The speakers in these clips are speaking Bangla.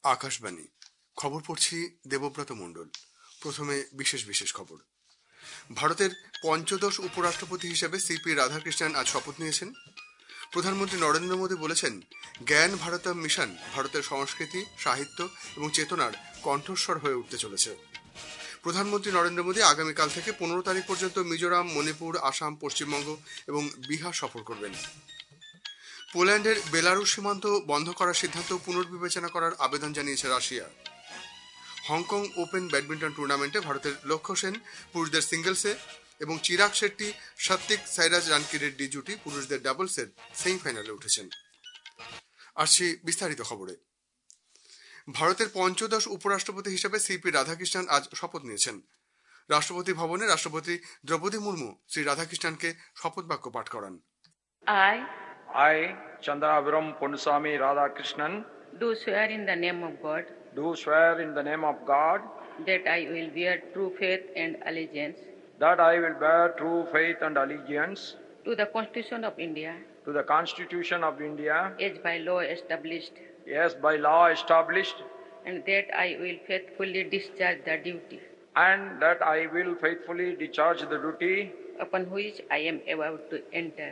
আকাশবাণী খবর পড়ছি দেবব্রত মণ্ডল। প্রথমে বিশেষ বিশেষ খবর। ভারতের পঞ্চদশ উপরাষ্ট্রপতি হিসেবে সিপি রাধাকৃষ্ণন আজ শপথ নিয়েছেন। প্রধানমন্ত্রী নরেন্দ্র মোদী বলেছেন, জ্ঞান ভারতম মিশন ভারতের সংস্কৃতি, সাহিত্য এবং চেতনার কণ্ঠস্বর হয়ে উঠতে চলেছে। প্রধানমন্ত্রী নরেন্দ্র মোদী আগামীকাল থেকে 15 তারিখ পর্যন্ত মিজোরাম, মণিপুর, আসাম, পশ্চিমবঙ্গ এবং বিহার সফর করবেন। পোল্যান্ডের বেলারুশ সীমান্ত বন্ধ করার সিদ্ধান্ত পুনর্বিবেচনা করার আবেদন জানিয়েছে রাশিয়া। হংকং ওপেন ব্যাডমিন্টন টুর্নামেন্টে ভারতের লক্ষ্য সেন পুরুষদের সিঙ্গলসে এবং চিরাগ শেট্টি, সাত্বিক সাইরাজ রানকিরেড্ডি জুটি পুরুষদের ডাবলসের সেমিফাইনালে উঠেছেন। আসছি বিস্তারিত খবরে। ভারতের পঞ্চদশ উপরাষ্ট্রপতি হিসেবে সিপি রাধাকৃষ্ণন আজ শপথ নিয়েছেন। রাষ্ট্রপতি ভবনে রাষ্ট্রপতি দ্রৌপদী মুর্মু শ্রী রাধাকৃষ্ণনকে শপথ বাক্য পাঠ করান। I, Chandraviram Ponnuswamy Radhakrishnan, do swear in the name of God do swear in the name of God that I will bear true faith and allegiance that I will bear true faith and allegiance to the Constitution of India to the Constitution of India as by law established, and that I will faithfully discharge the duty upon which I am about to enter.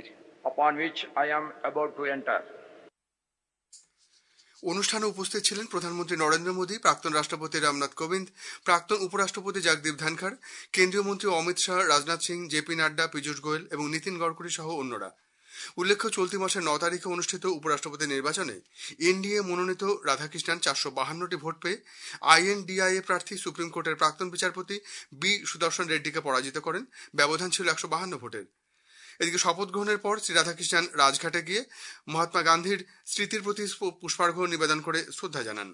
অনুষ্ঠানে উপস্থিত ছিলেন প্রধানমন্ত্রী নরেন্দ্র মোদী, প্রাক্তন রাষ্ট্রপতি রামনাথ কোবিন্দ, প্রাক্তন উপরাষ্ট্রপতি জগদীপ ধনখড়, কেন্দ্রীয় মন্ত্রী অমিত শাহ, রাজনাথ সিং, জেপি নাড্ডা, পীযূষ গোয়েল এবং নীতিন গডকরি সহ অন্যরা। উল্লেখ্য, চলতি মাসের 9 তারিখে অনুষ্ঠিত উপরাষ্ট্রপতি নির্বাচনে এনডিএ মনোনীত রাধাকৃষ্ণন 452টি ভোট পেয়ে আইএনডিআইএ প্রার্থী সুপ্রিম কোর্টের প্রাক্তন বিচারপতি বি সুদর্শন রেড্ডিকে পরাজিত করেন। ব্যবধান ছিল 152 ভোটের। এদিকে শপথ গ্রহণের পর শ্রী রাধাকৃষ্ণন রাজঘাটে গিয়ে মহাত্মা গান্ধীর স্মৃতির প্রতি পুষ্পার্ঘ্য নিবেদন করে শ্রদ্ধা জানান।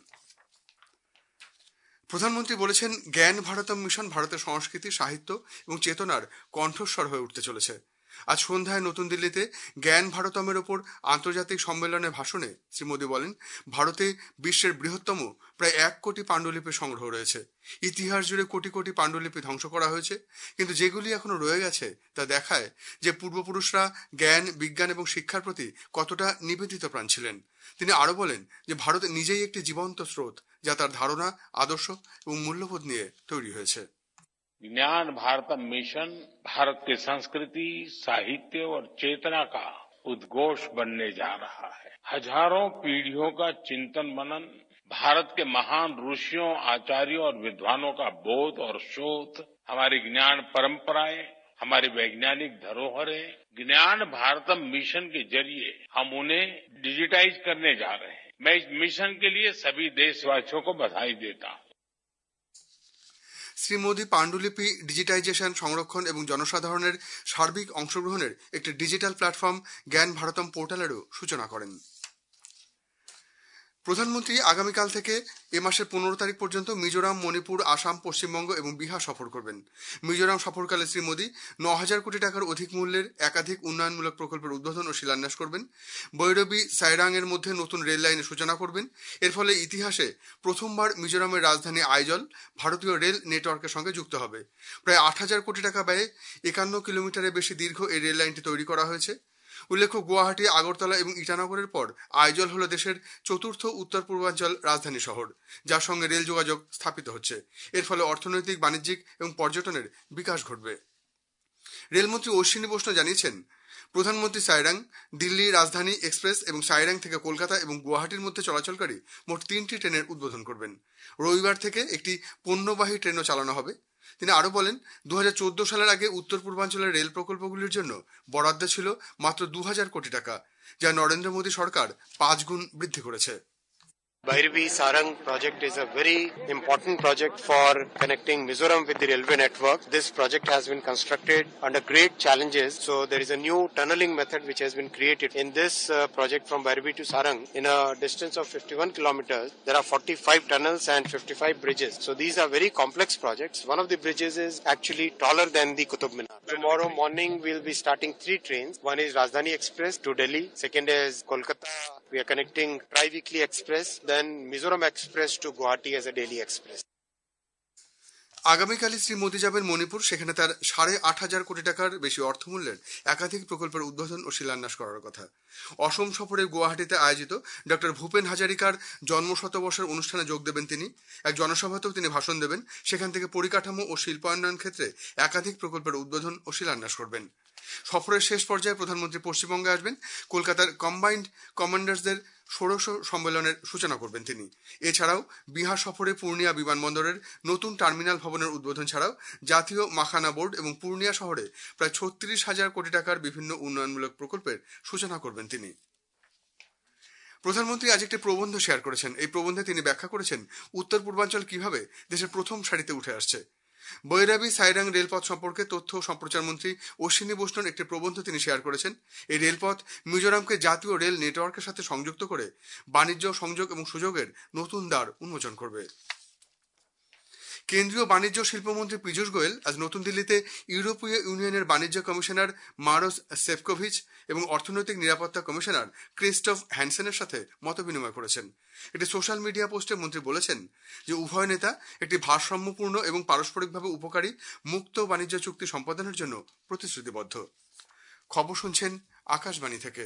প্রধানমন্ত্রী বলেছেন, জ্ঞান ভারতম মিশন ভারতের সংস্কৃতি, সাহিত্য এবং চেতনার কণ্ঠস্বর হয়ে উঠতে চলেছে। আজ সন্ধ্যায় নতুন দিল্লিতে জ্ঞান ভারতমের ওপর আন্তর্জাতিক সম্মেলনে ভাষণে শ্রী মোদী বলেন, ভারতে বিশ্বের বৃহত্তম প্রায় 1 কোটি পাণ্ডুলিপি সংগ্রহ রয়েছে। ইতিহাস জুড়ে কোটি কোটি পাণ্ডুলিপি ধ্বংস করা হয়েছে, কিন্তু যেগুলি এখনো রয়ে গেছে তা দেখায় যে পূর্বপুরুষরা জ্ঞান, বিজ্ঞান এবং শিক্ষার প্রতি কতটা নিবেদিত প্রাণ ছিলেন। তিনি আরো বলেন যে ভারত নিজেই একটি জীবন্ত স্রোত, যা তার ধারণা, আদর্শ এবং মূল্যবোধ নিয়ে তৈরি হয়েছে। ज्ञान भारतम मिशन भारत की संस्कृति, साहित्य और चेतना का उद्घोष बनने जा रहा है। हजारों पीढ़ियों का चिंतन मनन, भारत के महान ऋषियों, आचार्यों और विद्वानों का बोध और शोध, हमारी ज्ञान परंपराएं, हमारी वैज्ञानिक धरोहरें, ज्ञान भारतम मिशन के जरिए हम उन्हें डिजिटाइज करने जा रहे हैं। मैं इस मिशन के लिए सभी देशवासियों को बधाई देता हूं। শ্রী মোদী পাণ্ডুলিপি ডিজিটাইজেশন, সংরক্ষণ এবং জনসাধারণের সার্বিক অংশগ্রহণের একটি ডিজিটাল প্ল্যাটফর্ম জ্ঞান ভারতম পোর্টালেরও সূচনা করেন। প্রধানমন্ত্রী আগামীকাল থেকে এ মাসের 15 তারিখ পর্যন্ত মিজোরাম, মণিপুর, আসাম, পশ্চিমবঙ্গ এবং বিহার সফর করবেন। মিজোরাম সফরকালে শ্রী মোদী 9000 কোটি টাকার অধিক মূল্যের একাধিক উন্নয়নমূলক প্রকল্পের উদ্বোধন ও শিলান্যাস করবেন। বৈরবী সাইরাং এর মধ্যে নতুন রেল লাইনের সূচনা করবেন। এর ফলে ইতিহাসে প্রথমবার মিজোরামের রাজধানী আইজল ভারতীয় রেল নেটওয়ার্কের সঙ্গে যুক্ত হবে। প্রায় 8000 কোটি টাকা ব্যয়ে 51 কিলোমিটারের বেশি দীর্ঘ এই রেল লাইনটি তৈরি করা হয়েছে। উল্লেখ্য, গুয়াহাটি, আগরতলা এবং ইটানগরের পর আইজল হল দেশের চতুর্থ উত্তর পূর্বাঞ্চল রাজধানী শহর, যার সঙ্গে রেল যোগাযোগ স্থাপিত হচ্ছে। এর ফলে অর্থনৈতিক, বাণিজ্যিক এবং পর্যটনের বিকাশ ঘটবে। রেলমন্ত্রী অশ্বিনী বৈষ্ণব জানিয়েছেন, প্রধানমন্ত্রী সাইরাং, দিল্লি রাজধানী এক্সপ্রেস এবং সাইরাং থেকে কলকাতা এবং গুয়াহাটির মধ্যে চলাচলকারী মোট 3টি ট্রেনের উদ্বোধন করবেন। রবিবার থেকে একটি পণ্যবাহী ট্রেনও চালানো হবে। তিনি আরো বলেন, 2014 সালের আগে উত্তর পূর্বাঞ্চলের রেল প্রকল্পগুলির জন্য বরাদ্দ ছিল মাত্র 2000 কোটি টাকা, যা নরেন্দ্র মোদী সরকার 5 গুণ বৃদ্ধি করেছে। Bhairavi Sarang project is a very important project for connecting Mizoram with the railway network. This project has been constructed under great challenges. So there is a new tunneling method which has been created. In this project from Bhairavi to Sarang, in a distance of 51 kilometers, there are 45 tunnels and 55 bridges. So these are very complex projects. One of the bridges is actually taller than the Qutub Minar. Tomorrow morning we'll be starting 3 trains. One is Rajdhani Express to Delhi. Second is Kolkata. We are connecting Tri-Weekly Express. Then Mizoram Express to Guwahati as a daily express. আগামীকালই Shri Modi যাবেন মণিপুর। সেখানে তার 8,500 কোটি টাকার বেশি অর্থমূল্যের একাধিক প্রকল্পের উদ্বোধন ও শিলান্যাস করার কথা। অসম সফরে গুয়াহাটিতে আয়োজিত ডক্টর ভূপেন হাজারিকার জন্মশতবর্ষের অনুষ্ঠানে যোগ দেবেন তিনি। এক জনসভাতেও তিনি ভাষণ দেবেন। সেখান থেকে পরিকাঠামো ও শিল্পায়ন ক্ষেত্রে একাধিক প্রকল্পের উদ্বোধন ও শিলান্যাস করবেন। সফরের শেষ পর্যায়ে প্রধানমন্ত্রী পশ্চিমবঙ্গে আসবেন। কলকাতার কম্বাইন্ড কমান্ডার্সদের ষোড়শ সম্মেলনের সূচনা করবেন তিনি। এছাড়াও বিহার সফরে পূর্ণিয়া বিমানবন্দরের নতুন টার্মিনাল ভবনের উদ্বোধন ছাড়াও জাতীয় মাখানা বোর্ড এবং পূর্ণিয়া শহরে প্রায় 36,000 কোটি টাকার বিভিন্ন উন্নয়নমূলক প্রকল্পের সূচনা করবেন তিনি। প্রধানমন্ত্রী আজ একটি প্রবন্ধ শেয়ার করেছেন। এই প্রবন্ধে তিনি ব্যাখ্যা করেছেন উত্তর পূর্বাঞ্চল কিভাবে দেশের প্রথম সারিতে উঠে আসছে। বৈরাবী সাইরাং রেলপথ সম্পর্কে তথ্য ও সম্প্রচার মন্ত্রী অশ্বিনী বৈষ্ণব একটি প্রবন্ধ তিনি শেয়ার করেছেন। এই রেলপথ মিজোরামকে জাতীয় রেল নেটওয়ার্কের সাথে সংযুক্ত করে বাণিজ্য সংযোগ এবং সুযোগের নতুন দ্বার উন্মোচন করবে। কেন্দ্রীয় বাণিজ্য শিল্পমন্ত্রী পীযূষ গোয়েল আজ নতুন দিল্লিতে ইউরোপীয় ইউনিয়নের বাণিজ্য কমিশনার মারোস সেফকোভিচ এবং অর্থনৈতিক নিরাপত্তা কমিশনার ক্রিস্টোফ হ্যানসেনের সাথে মতবিনিময় করেছেন। একটি সোশ্যাল মিডিয়া পোস্টে মন্ত্রী বলেছেন যে উভয় নেতা একটি ভারসাম্যপূর্ণ এবং পারস্পরিকভাবে উপকারী মুক্ত বাণিজ্য চুক্তি সম্পাদনের জন্য প্রতিশ্রুতিবদ্ধ। খবর শুনছেন আকাশবাণী থেকে।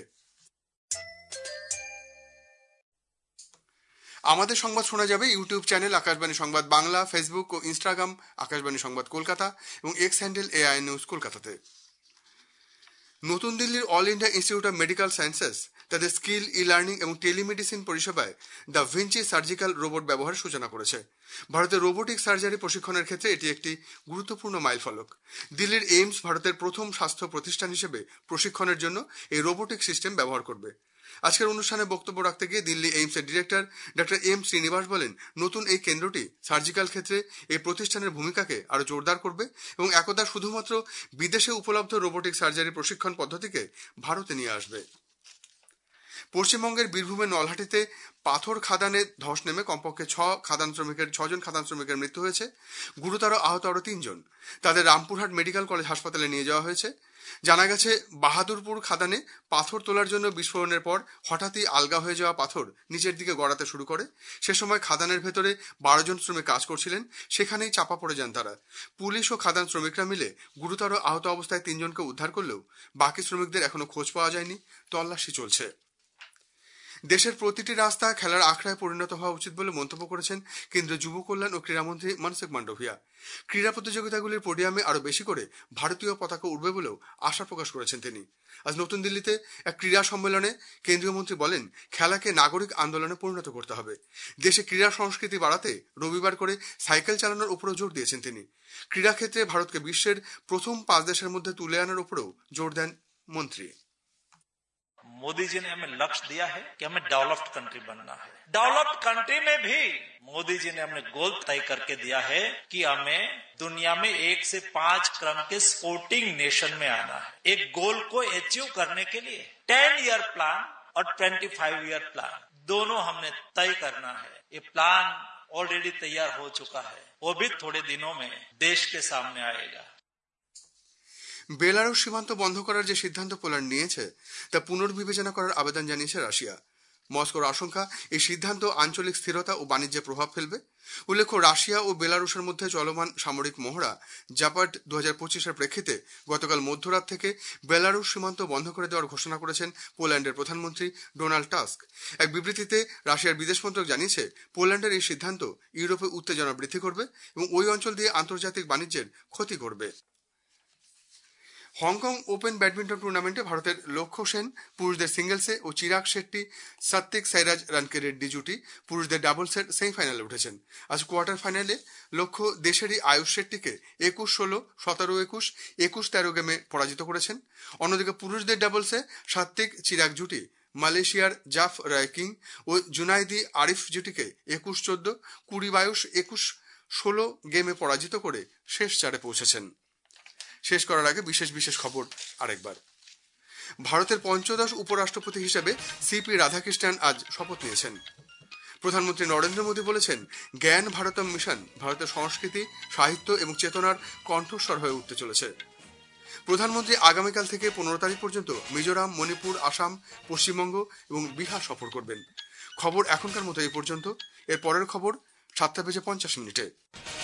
আমাদের সংবাদ শোনা যাবে YouTube channel Akashvani Sangbad Bangla, Facebook ও ইনস্টাগ্রাম আকাশবাণী সংবাদ কলকাতা এবং এক্স হ্যান্ডেল এআই নিউজ কলকাতাতে। নতুন দিল্লির All India Institute of Medical Sciences তাদের স্কিল ই লার্নিং এবং টেলিমেডিসিন পরিষেবায় দ্য ভিঞ্চি সার্জিক্যাল রোবট ব্যবহারের সূচনা করেছে। ভারতের রোবোটিক সার্জারি প্রশিক্ষণের ক্ষেত্রে এটি একটি গুরুত্বপূর্ণ মাইলফলক। দিল্লির এইমস ভারতের প্রথম স্বাস্থ্য প্রতিষ্ঠান হিসেবে প্রশিক্ষণের জন্য এই রোবোটিক সিস্টেম ব্যবহার করবে। আজকের অনুষ্ঠানে বক্তব্য রাখতে গিয়ে দিল্লি এইমসের ডিরেক্টর ডক্টর এম শ্রীনিবাস বলেন, নতুন এই কেন্দ্রটি সার্জিক্যাল ক্ষেত্রে এই প্রতিষ্ঠানের ভূমিকাকে আরো জোরদার করবে এবং একদা শুধুমাত্র বিদেশে উপলব্ধ রোবোটিক সার্জারি প্রশিক্ষণ পদ্ধতিকে ভারতে নিয়ে আসবে। পশ্চিমবঙ্গের বীরভূমের নলহাটিতে পাথর খাদানে ধস নেমে কমপক্ষে 6 জন খাদান শ্রমিকের মৃত্যু হয়েছে। গুরুতর আহত আরো 3 জন। তাদের রামপুরহাট মেডিকেল কলেজ হাসপাতালে নিয়ে যাওয়া হয়েছে। জানা গেছে বাহাদুরপুর খাদানে পাথর তোলার জন্য বিস্ফোরণের পর হঠাৎই আলগা হয়ে যাওয়া পাথর নিচের দিকে গড়াতে শুরু করে। সে সময় খাদানের ভেতরে 12 জন শ্রমিক কাজ করছিলেন। সেখানেই চাপা পড়ে যান তারা। পুলিশ ও খাদান শ্রমিকরা মিলে গুরুতর আহত অবস্থায় 3 জনকে উদ্ধার করলেও বাকি শ্রমিকদের এখনো খোঁজ পাওয়া যায়নি। তল্লাশি চলছে। দেশের প্রতিটি রাস্তা খেলার আখড়ায় পরিণত হওয়া উচিত বলে মন্তব্য করেছেন কেন্দ্রীয় যুব কল্যাণ ও ক্রীড়ামন্ত্রী মনসুখ মান্ডভিয়া। ক্রীড়া প্রতিযোগিতাগুলির পোডিয়ামে আরো বেশি করে ভারতীয় পতাকা উঠবে বলেও আশা প্রকাশ করেছেন তিনি। আজ নতুন দিল্লিতে এক ক্রীড়া সম্মেলনে কেন্দ্রীয় মন্ত্রী বলেন, খেলাকে নাগরিক আন্দোলনে পরিণত করতে হবে। দেশে ক্রীড়া সংস্কৃতি বাড়াতে রবিবার করে সাইকেল চালানোর উপরও জোর দিয়েছেন তিনি। ক্রীড়া ক্ষেত্রে ভারতকে বিশ্বের প্রথম 5 দেশের মধ্যে তুলে আনার উপরেও জোর দেন মন্ত্রী। मोदी जी ने हमें लक्ष्य दिया है कि हमें डेवलप्ड कंट्री बनना है। डेवलप्ड कंट्री में भी मोदी जी ने हमें गोल तय करके दिया है कि हमें दुनिया में 1 से 5 क्रम के स्पोर्टिंग नेशन में आना है। एक गोल को अचीव करने के लिए 10 ईयर प्लान और 25 ईयर प्लान दोनों हमने तय करना है। ये प्लान ऑलरेडी तैयार हो चुका है, वो भी थोड़े दिनों में देश के सामने आएगा। বেলারুশ সীমান্ত বন্ধ করার যে সিদ্ধান্ত পোল্যান্ড নিয়েছে তা পুনর্বিবেচনা করার আবেদন জানিয়েছে রাশিয়া। মস্কোর আশঙ্কা এই সিদ্ধান্ত আঞ্চলিক স্থিরতা ও বাণিজ্যে প্রভাব ফেলবে। উল্লেখ্য, রাশিয়া ও বেলারুশের মধ্যে চলমান সামরিক মহড়া জাপাট 2025-এর প্রেক্ষিতে গতকাল মধ্যরাত থেকে বেলারুশ সীমান্ত বন্ধ করে দেওয়ার ঘোষণা করেছেন পোল্যান্ডের প্রধানমন্ত্রী ডোনাল্ড টাস্ক। এক বিবৃতিতে রাশিয়ার বিদেশ মন্ত্রক জানিয়েছে, পোল্যান্ডের এই সিদ্ধান্ত ইউরোপে উত্তেজনা বৃদ্ধি করবে এবং ওই অঞ্চল দিয়ে আন্তর্জাতিক বাণিজ্যের ক্ষতি করবে। হংকং ওপেন ব্যাডমিন্টন টুর্নামেন্টে ভারতের লক্ষ্য সেন পুরুষদের সিঙ্গেলসে ও চিরাগ শেট্টি সাত্বিক সাইরাজ রানকেরেড্ডি জুটি পুরুষদের ডাবলসের সেমিফাইনালে উঠেছেন। আজ কোয়ার্টার ফাইনালে লক্ষ্য দেশেরই আয়ুষ শেট্টিকে 21-16, 17-21, 21-13 গেমে পরাজিত করেছেন। অন্যদিকে পুরুষদের ডাবলসে সাত্বিক চিরাগ জুটি মালয়েশিয়ার জাফ রায়কিং ও জুনাইদি আরিফ জুটিকে 21-14, 20-22, 21-16 গেমে পরাজিত করে শেষ 4-এ পৌঁছেছেন। শেষ করার আগে বিশেষ খবর আরেকবার। ভারতের 15ম উপরাষ্ট্রপতি হিসেবে সিপি রাধাকৃষ্ণন আজ শপথ নিয়েছেন। প্রধানমন্ত্রী নরেন্দ্র মোদী বলেছেন, জ্ঞান ভারতম মিশন ভারতের সংস্কৃতি, সাহিত্য এবং চেতনার কণ্ঠস্বর হয়ে উঠতে চলেছে। প্রধানমন্ত্রী আগামীকাল থেকে 15 তারিখ পর্যন্ত মিজোরাম, মণিপুর, আসাম, পশ্চিমবঙ্গ এবং বিহার সফর করবেন। খবর এখনকার মতো এই পর্যন্ত। এর পরের খবর 7:50 মিনিটে।